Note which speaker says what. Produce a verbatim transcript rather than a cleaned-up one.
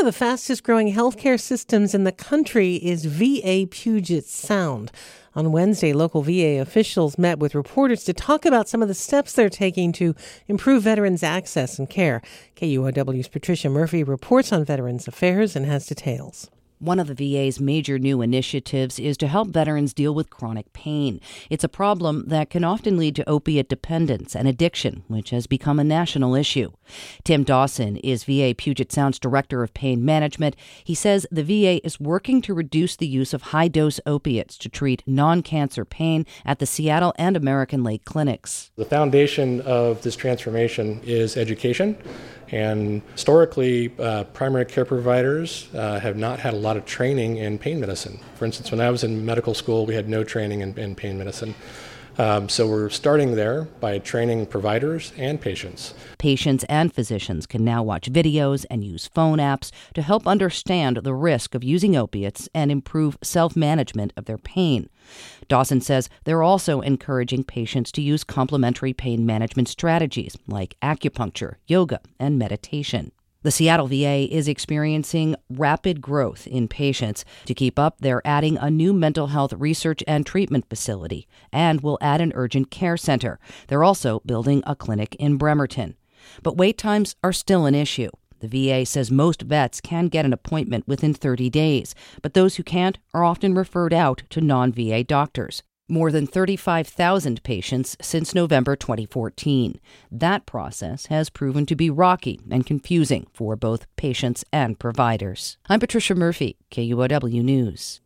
Speaker 1: of the fastest growing healthcare systems in the country is V A Puget Sound. On Wednesday, local V A officials met with reporters to talk about some of the steps they're taking to improve veterans' access and care. K U O W's Patricia Murphy reports on Veterans Affairs and has details.
Speaker 2: One of the V A's major new initiatives is to help veterans deal with chronic pain. It's a problem that can often lead to opiate dependence and addiction, which has become a national issue. Tim Dawson is V A Puget Sound's Director of Pain Management. He says the V A is working to reduce the use of high-dose opiates to treat non-cancer pain at the Seattle and American Lake clinics.
Speaker 3: The foundation of this transformation is education. And historically, uh, primary care providers uh, have not had a lot of training in pain medicine. For instance, when I was in medical school, we had no training in, in pain medicine. Um, so we're starting there by training providers and patients.
Speaker 2: Patients and physicians can now watch videos and use phone apps to help understand the risk of using opiates and improve self-management of their pain. Dawson says they're also encouraging patients to use complementary pain management strategies like acupuncture, yoga, and meditation. The Seattle V A is experiencing rapid growth in patients. To keep up, they're adding a new mental health research and treatment facility and will add an urgent care center. They're also building a clinic in Bremerton. But wait times are still an issue. The V A says most vets can get an appointment within thirty days, but those who can't are often referred out to non-V A doctors. More than thirty-five thousand patients since November twenty fourteen. That process has proven to be rocky and confusing for both patients and providers. I'm Patricia Murphy, K U O W News.